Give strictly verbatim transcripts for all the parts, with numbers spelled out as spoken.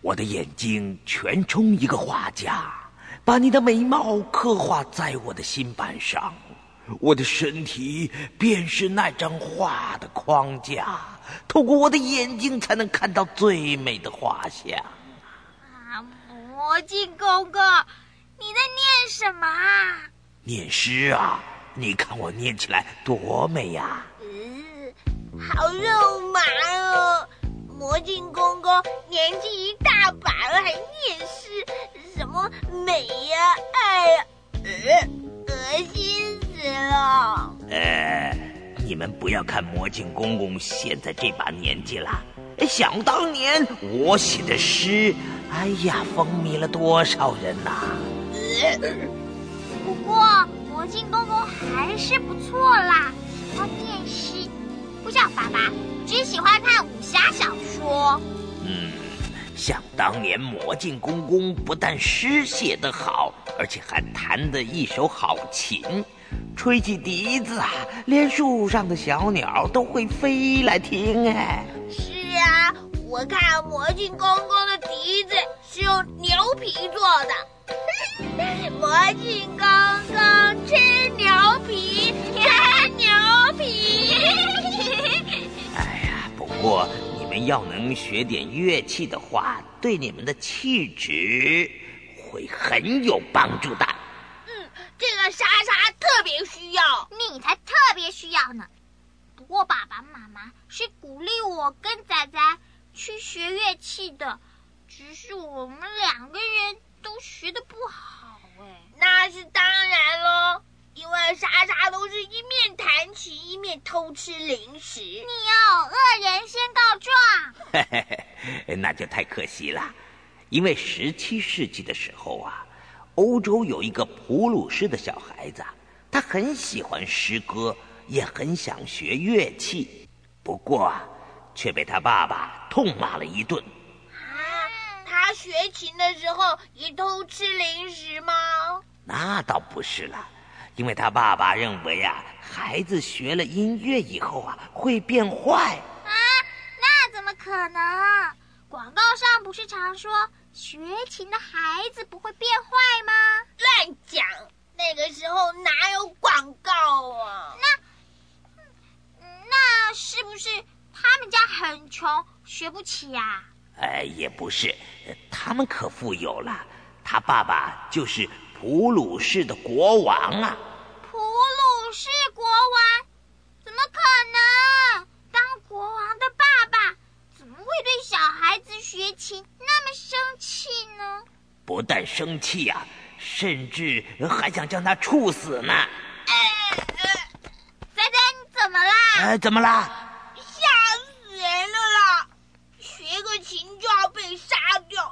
我的眼睛全充一个画家，把你的美貌刻画在我的心板上，我的身体便是那张画的框架，透过我的眼睛才能看到最美的画像。 啊，魔镜公公，你在念什么啊？ 念诗啊，你看我念起来多美呀！ 嗯，好肉麻哦。魔镜公公年纪一大把了，还念诗，什么美呀、爱呀，呃，恶心死了。 呃，你们不要看魔镜公公现在这把年纪了，想当年我写的诗，哎呀，风靡了多少人呐、啊呃！不过魔镜公公还是不错啦，喜欢念诗，不像爸爸只喜欢看武侠小说。 嗯，想当年魔镜公公不但诗写得好，而且还弹得一手好琴，吹起笛子啊，连树上的小鸟都会飞来听。哎， 是啊，我看魔镜公公的笛子是用牛皮做的。魔镜公公吃牛皮，吃牛皮。 哎呀，不过你们要能学点乐器的话，对你们的气质会很有帮助的。 嗯，这个莎莎特别需要，你才特别需要呢。不过爸爸妈妈是鼓励我跟仔仔去学乐器的，只是我们两个人都学得不好哎。那是当然咯，因为莎莎都是一面弹琴一面偷吃零食。你哦，恶人先告状。 嘿嘿嘿，那就太可惜了，因为十七世纪的时候啊，欧洲有一个普鲁士的小孩子，他很喜欢诗歌，也很想学乐器，不过啊，却被他爸爸痛骂了一顿。 啊，他学琴的时候也偷吃零食吗？ 那倒不是了，因为他爸爸认为啊，孩子学了音乐以后啊，会变坏。 啊，那怎么可能？广告上不是常说学琴的孩子不会变坏吗？乱讲，那个时候哪有广告啊？那那是不是他们家很穷，学不起啊？ 哎，也不是，他们可富有了，他爸爸就是普鲁士的国王啊。 普鲁士国王？怎么可能？当国王的爸爸怎么会对小孩子学琴那么生气呢？ 不但生气啊，甚至还想将他处死呢。 呃呃，仔仔，你怎么啦？ 哎，怎么啦？ 吓死人了啦！学个琴就要被杀掉，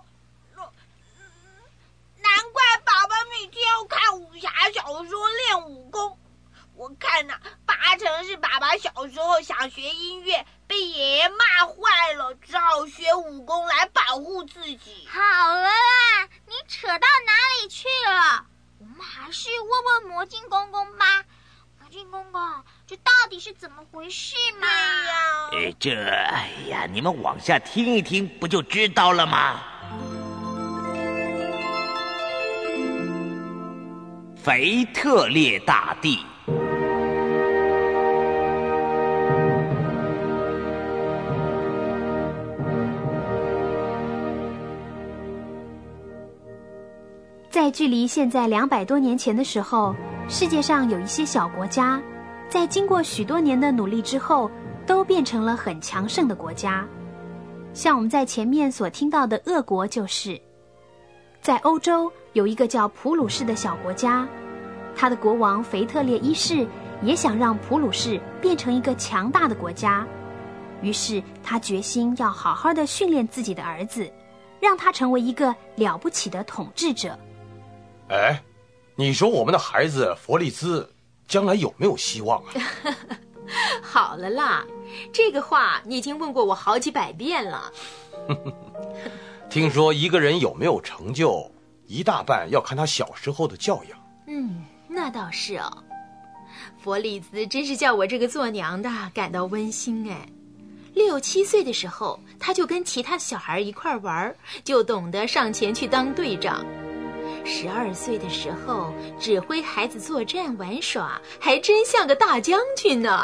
难怪爸爸每天要看武侠小说练武功。我看呐、啊，八成是爸爸小时候想学音乐，被爷爷骂坏了，只好学武功来保护自己。好了啦，你扯到哪里去了？我们还是问问魔镜公公吧。魔镜公公，这到底是怎么回事嘛？对呀， 哎，这，哎呀，你们往下听一听，不就知道了吗？腓特烈大帝。 在距离现在两百多年前的时候，世界上有一些小国家，在经过许多年的努力之后，都变成了很强盛的国家。像我们在前面所听到的俄国就是。在欧洲有一个叫普鲁士的小国家，他的国王腓特烈一世也想让普鲁士变成一个强大的国家，于是他决心要好好的训练自己的儿子，让他成为一个了不起的统治者。 哎，你说我们的孩子弗利兹将来有没有希望啊？ 好了啦，这个话你已经问过我好几百遍了。 听说一个人有没有成就，一大半要看他小时候的教养。 嗯，那倒是哦。弗利兹真是叫我这个做娘的感到温馨哎。 六七岁的时候，他就跟其他小孩一块玩，就懂得上前去当队长。十二岁的时候，指挥孩子作战玩耍，还真像个大将军呢。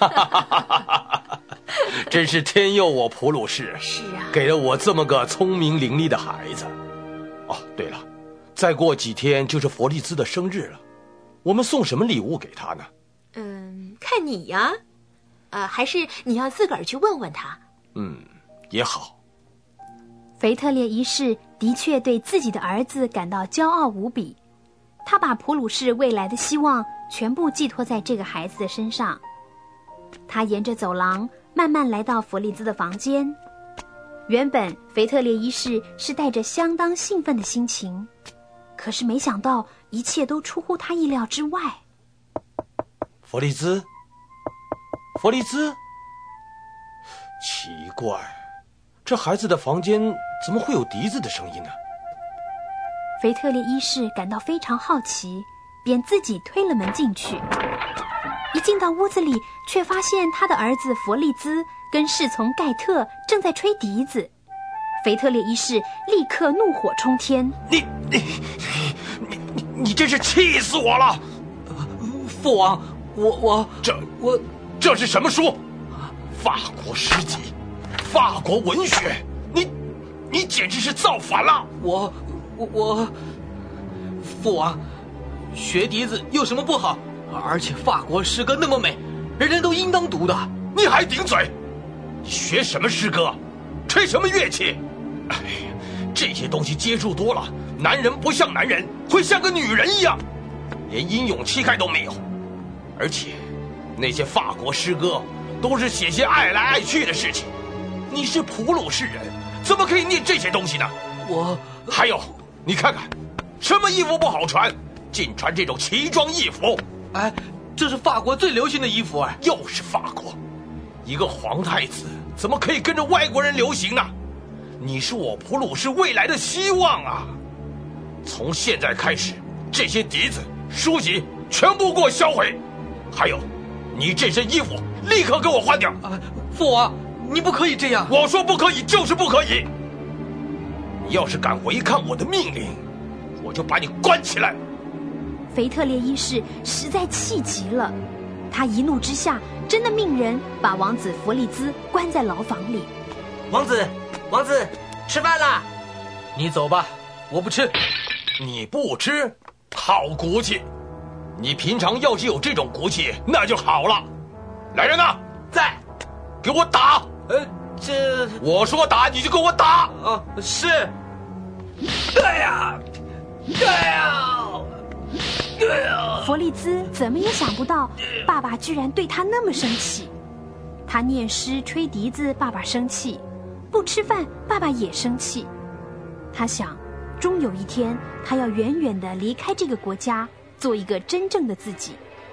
真是天佑我普鲁士， 是啊， 给了我这么个聪明伶俐的孩子。哦，对了，再过几天就是弗利兹的生日了，我们送什么礼物给他呢？ 嗯，看你呀，呃，还是你要自个儿去问问他。 嗯，也好。 腓特烈一世的确对自己的儿子感到骄傲无比，他把普鲁士未来的希望全部寄托在这个孩子的身上。他沿着走廊慢慢来到弗利兹的房间。原本腓特烈一世是带着相当兴奋的心情，可是没想到一切都出乎他意料之外。 弗利兹，弗利兹，奇怪，这孩子的房间怎么会有笛子的声音呢？ 腓特烈一世感到非常好奇，便自己推了门进去。一进到屋子里，却发现他的儿子弗利兹跟侍从盖特正在吹笛子。腓特烈一世立刻怒火冲天： 你你你你你真是气死我了！ 父王，我我这我这是什么书？法国诗集，法国文学，你你简直是造反了！ 我我我，父王，学笛子有什么不好？而且法国诗歌那么美，人人都应当读的。 你还顶嘴？你学什么诗歌？吹什么乐器？哎，这些东西接触多了，男人不像男人，会像个女人一样，连英勇气概都没有。而且，那些法国诗歌都是写些爱来爱去的事情。你是普鲁士人，怎么可以念这些东西呢？ 我还有，你看看，什么衣服不好穿，尽穿这种奇装异服。 哎，这是法国最流行的衣服哎。 又是法国，一个皇太子怎么可以跟着外国人流行呢？你是我普鲁士未来的希望啊！从现在开始，这些笛子、书籍全部给我销毁。还有，你这身衣服立刻给我换掉！ 啊，父王，你不可以这样！ 我说不可以就是不可以！你要是敢违抗我的命令，我就把你关起来！ 腓特烈一世实在气极了，他一怒之下，真的命人把王子弗利兹关在牢房里。 王子，王子，吃饭啦！ 你走吧，我不吃。 你不吃？好骨气！你平常要是有这种骨气，那就好了。来人呐， 在， 给我打！ 呃，这我说打你就给我打！ 啊，是。哎呀，哎呀！ 弗利兹怎么也想不到，爸爸居然对他那么生气。他念诗、吹笛子，爸爸生气；不吃饭，爸爸也生气。他想，终有一天，他要远远地离开这个国家，做一个真正的自己。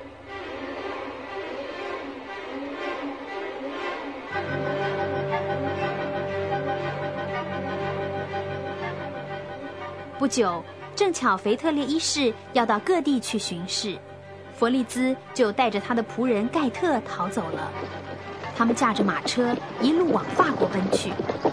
不久，正巧腓特烈一世要到各地去巡视，弗利兹就带着他的仆人盖特逃走了。他们驾着马车一路往法国奔去。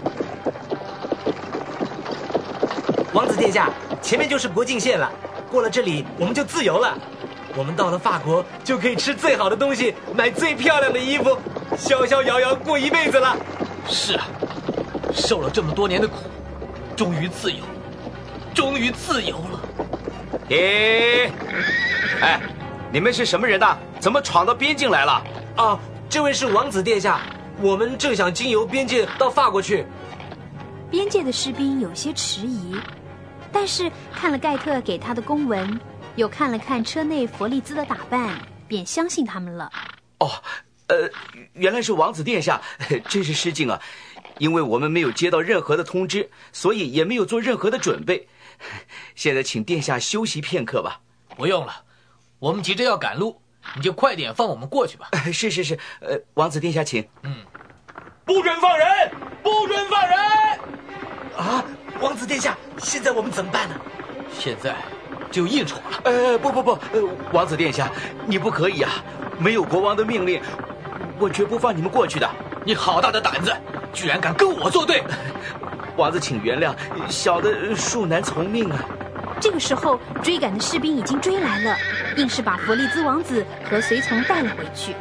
王子殿下，前面就是国境线了，过了这里我们就自由了。我们到了法国就可以吃最好的东西，买最漂亮的衣服，逍逍遥遥过一辈子了。 是啊，受了这么多年的苦，终于自由，终于自由了。 诶，哎，你们是什么人呐？怎么闯到边境来了？ 啊，这位是王子殿下，我们正想经由边界到法国去。 边界的士兵有些迟疑，但是看了盖特给他的公文，又看了看车内弗利兹的打扮，便相信他们了。 哦，呃，原来是王子殿下，真是失敬啊！因为我们没有接到任何的通知，所以也没有做任何的准备。现在请殿下休息片刻吧。 不用了，我们急着要赶路，你就快点放我们过去吧。 是是是，呃，王子殿下请。 嗯， 不准放人，不准放人！啊，王子殿下，现在我们怎么办呢？ 现在就应酬了。 呃，不不不，呃，王子殿下，你不可以啊！没有国王的命令，我绝不放你们过去的。 你好大的胆子，居然敢跟我作对！ 王子，请原谅，小的恕难从命啊。 这个时候，追赶的士兵已经追来了，硬是把弗利兹王子和随从带了回去。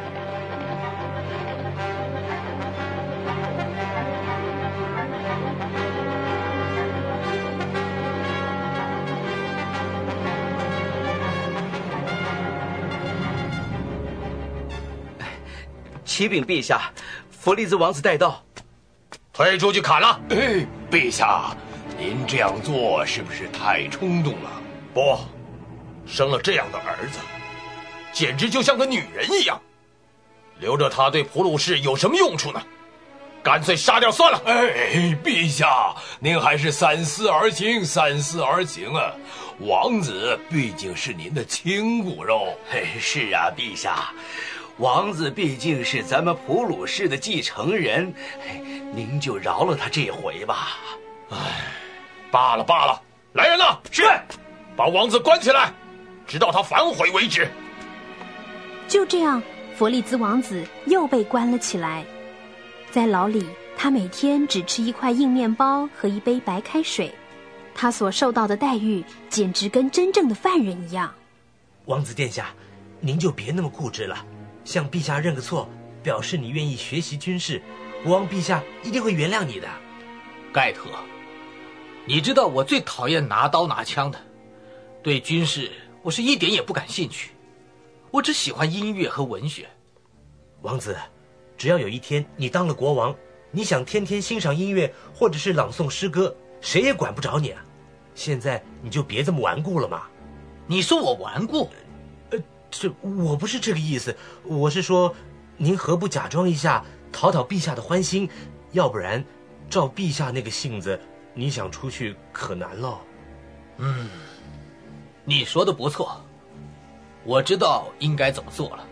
启禀陛下，弗利兹王子带到。 推出去砍了！ 哎，陛下，您这样做是不是太冲动了？ 不，生了这样的儿子，简直就像个女人一样，留着他对普鲁士有什么用处呢？干脆杀掉算了。 哎，陛下，您还是三思而行，三思而行啊！王子毕竟是您的亲骨肉。 哎，是啊，陛下。王子毕竟是咱们普鲁士的继承人，您就饶了他这回吧。 唉，罢了罢了，来人呐！ 是， 把王子关起来，直到他反悔为止。 就这样，弗利兹王子又被关了起来。在牢里，他每天只吃一块硬面包和一杯白开水，他所受到的待遇简直跟真正的犯人一样。 王子殿下，您就别那么固执了。向陛下认个错，表示你愿意学习军事，国王陛下一定会原谅你的。 盖特，你知道我最讨厌拿刀拿枪的，对军事我是一点也不感兴趣，我只喜欢音乐和文学。 王子，只要有一天你当了国王，你想天天欣赏音乐或者是朗诵诗歌，谁也管不着你啊。现在你就别这么顽固了嘛。 你说我顽固？ 这我不是这个意思，我是说，您何不假装一下，讨讨陛下的欢心？要不然，照陛下那个性子，你想出去可难喽。 嗯，你说的不错，我知道应该怎么做了。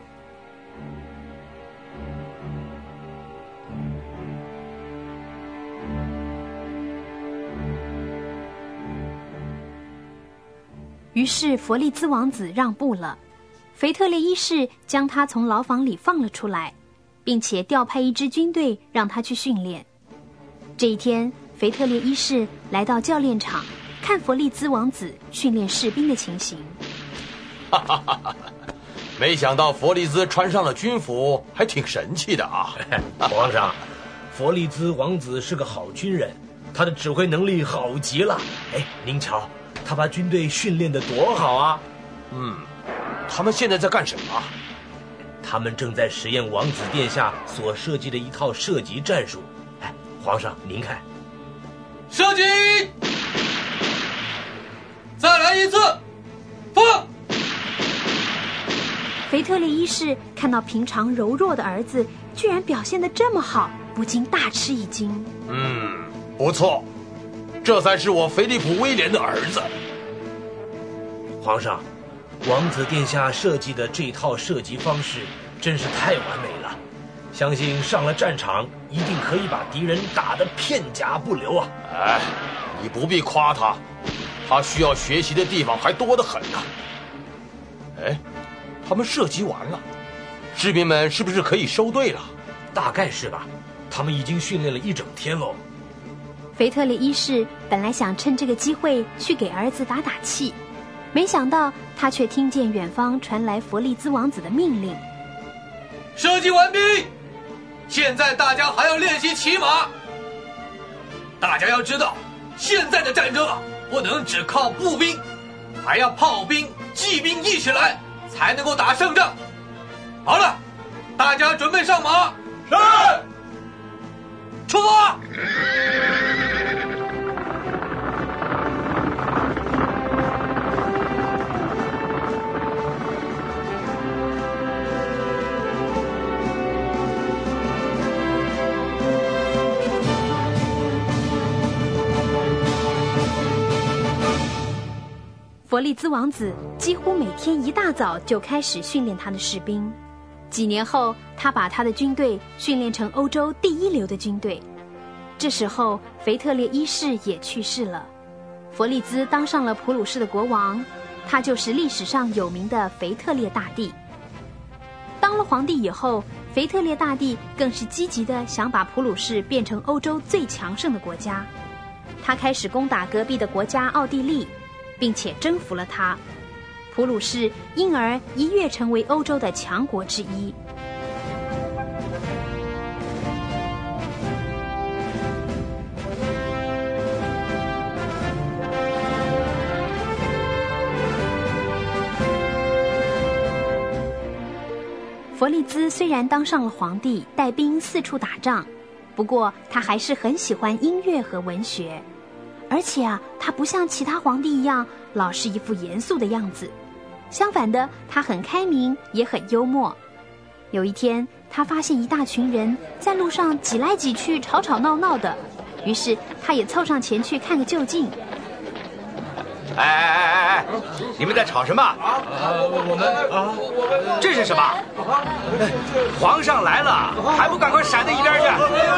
于是弗利兹王子让步了。腓特烈一世将他从牢房里放了出来，并且调派一支军队让他去训练。这一天，腓特烈一世来到教练场，看弗利兹王子训练士兵的情形。 哈哈哈哈！没想到弗利兹穿上了军服，还挺神气的啊！ 皇上，弗利兹王子是个好军人，他的指挥能力好极了。哎，您瞧，他把军队训练得多好啊！ 嗯。他们现在在干什么？ 他们正在实验王子殿下所设计的一套射击战术。哎，皇上您看， 射击！再来一次，放！ 腓特烈一世看到平常柔弱的儿子居然表现得这么好，不禁大吃一惊。 嗯，不错，这才是我腓利普威廉的儿子。 皇上，王子殿下设计的这套射击方式真是太完美了，相信上了战场一定可以把敌人打得片甲不留啊！ 哎，你不必夸他，他需要学习的地方还多得很呢。哎，他们射击完了，士兵们是不是可以收队了？ 大概是吧，他们已经训练了一整天喽。 腓特烈一世本来想趁这个机会去给儿子打打气，没想到他却听见远方传来弗利兹王子的命令： 射击完毕，现在大家还要练习骑马。大家要知道，现在的战争啊，不能只靠步兵，还要炮兵、骑兵一起来，才能够打胜仗。好了，大家准备上马。是，出发。 弗利兹王子几乎每天一大早就开始训练他的士兵。几年后，他把他的军队训练成欧洲第一流的军队。这时候，腓特烈一世也去世了，弗利兹当上了普鲁士的国王，他就是历史上有名的腓特烈大帝。当了皇帝以后， 腓特烈大帝更是积极地想把普鲁士变成欧洲最强盛的国家。他开始攻打隔壁的国家奥地利，并且征服了它。普鲁士因而一跃成为欧洲的强国之一。弗利兹虽然当上了皇帝，带兵四处打仗，不过他还是很喜欢音乐和文学，而且啊，他不像其他皇帝一样老是一副严肃的样子。相反的，他很开明，也很幽默。有一天，他发现一大群人在路上挤来挤去，吵吵闹闹的，于是他也凑上前去看个究竟。 哎哎哎哎哎！你们在吵什么？ 啊，我们啊， 这是什么？皇上来了，还不赶快闪到一边去！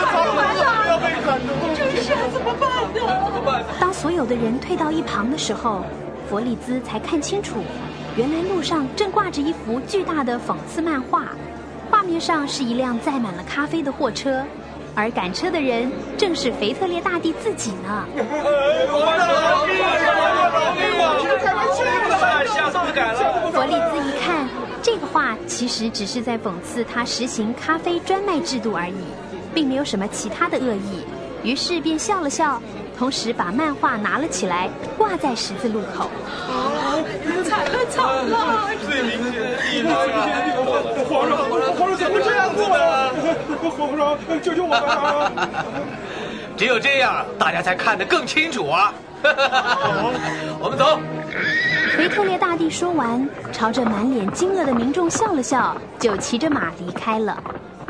真是怎么办呢？ 当所有的人退到一旁的时候，弗利兹才看清楚，原来路上正挂着一幅巨大的讽刺漫画，画面上是一辆载满了咖啡的货车，而赶车的人正是腓特烈大帝自己呢。弗利兹一看，这个画其实只是在讽刺他实行咖啡专卖制度而已，并没有什么其他的恶意，于是便笑了笑，同时把漫画拿了起来，挂在十字路口。 啊，惨了惨了！ 最明显的地方啊！皇上，皇上怎么这样子呢？皇上，救救我吧！只有这样，大家才看得更清楚啊！我们走。 腓特烈大帝说完，朝着满脸惊愕的民众笑了笑，就骑着马离开了。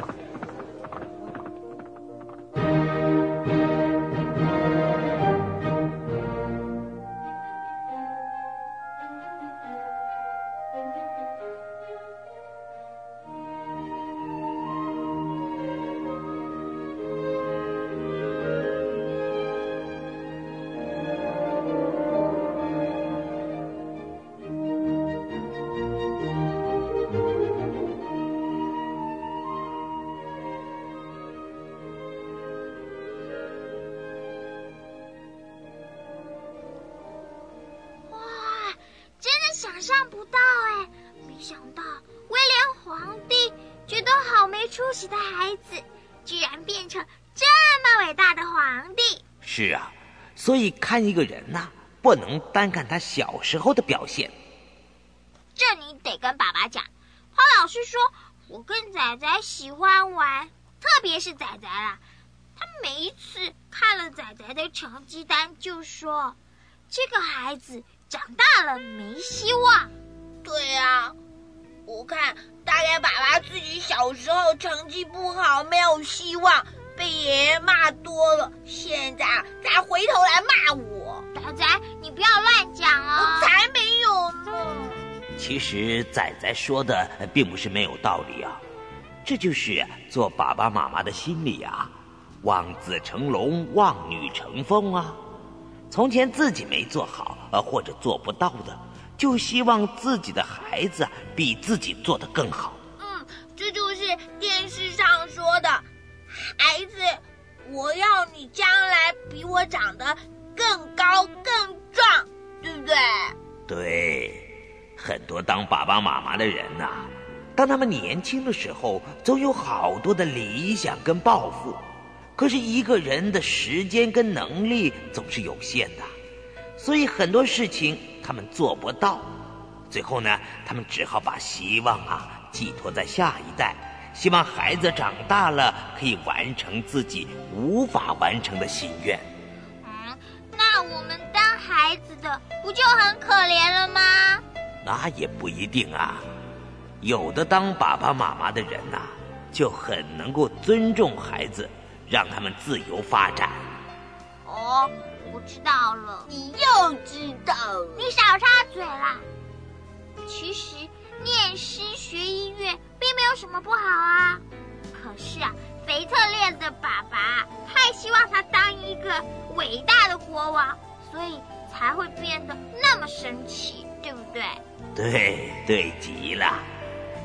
想象不到哎，没想到威廉皇帝觉得好没出息的孩子，居然变成这么伟大的皇帝。 是啊，所以看一个人呐、啊，不能单看他小时候的表现。 这你得跟爸爸讲。他老是说我跟仔仔喜欢玩，特别是仔仔啦。他每一次看了仔仔的成绩单，就说这个孩子长大了没希望。 对啊，我看大概爸爸自己小时候成绩不好，没有希望，被爷爷骂多了，现在才回头来骂我。 仔仔，你不要乱讲哦。 我才没有呢。 其实仔仔说的并不是没有道理啊，这就是做爸爸妈妈的心理啊，望子成龙，望女成凤啊。从前自己没做好，呃，或者做不到的，就希望自己的孩子比自己做得更好。 嗯，这就是电视上说的，孩子，我要你将来比我长得更高更壮，对不对？ 对，很多当爸爸妈妈的人呐、啊，当他们年轻的时候，总有好多的理想跟抱负。可是一个人的时间跟能力总是有限的，所以很多事情他们做不到。最后呢，他们只好把希望啊寄托在下一代，希望孩子长大了可以完成自己无法完成的心愿。 嗯，那我们当孩子的不就很可怜了吗？ 那也不一定啊，有的当爸爸妈妈的人呐、啊，就很能够尊重孩子，让他们自由发展。 哦，我知道了。 你又知道了。 你少插嘴啦。其实念诗学音乐并没有什么不好啊。可是啊，腓特烈的爸爸太希望他当一个伟大的国王，所以才会变得那么生气，对不对？ 对，对极了。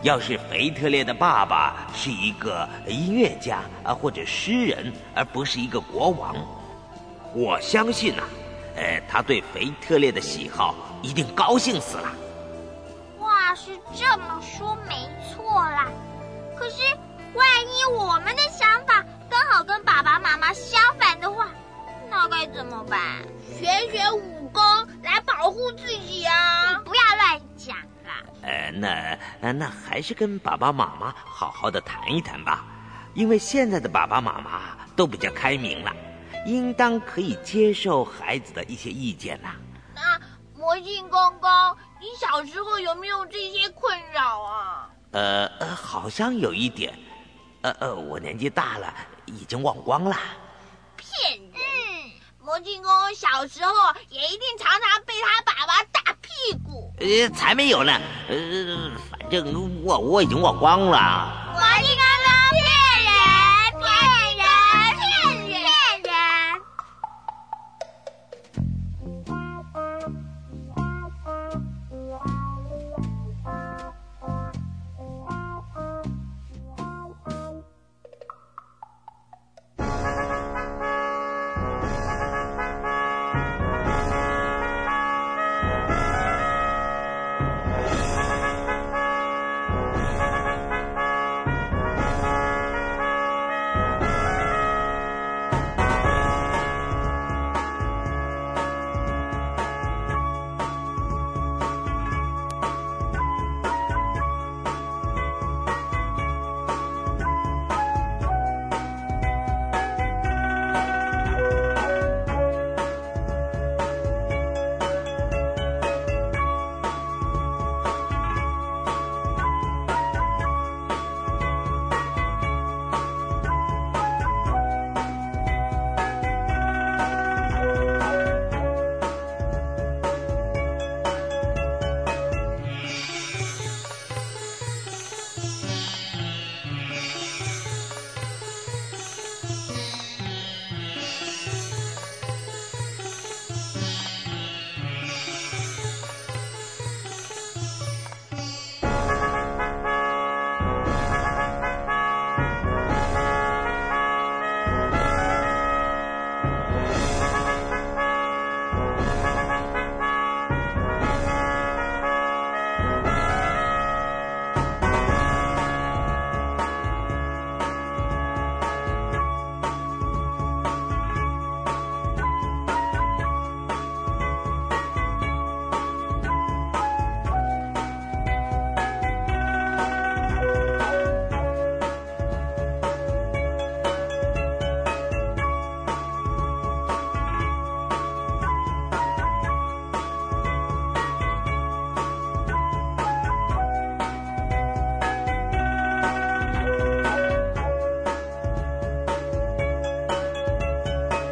要是腓特烈的爸爸是一个音乐家啊，或者诗人，而不是一个国王，我相信啊，呃，他对腓特烈的喜好一定高兴死了。 话是这么说没错啦，可是万一我们的想法刚好跟爸爸妈妈相反的话，那该怎么办？ 学学武功来保护自己啊！ 你不要乱讲啦。 呃，那那还是跟爸爸妈妈好好的谈一谈吧，因为现在的爸爸妈妈都比较开明了，应当可以接受孩子的一些意见啦。 那魔镜公公，你小时候有没有这些困扰啊？ 呃呃，好像有一点，呃呃，我年纪大了，已经忘光了。 骗人！嗯，魔镜公公小时候也一定常常被他爸爸打屁股。 呃，才没有呢，呃，反正我我已经忘光了。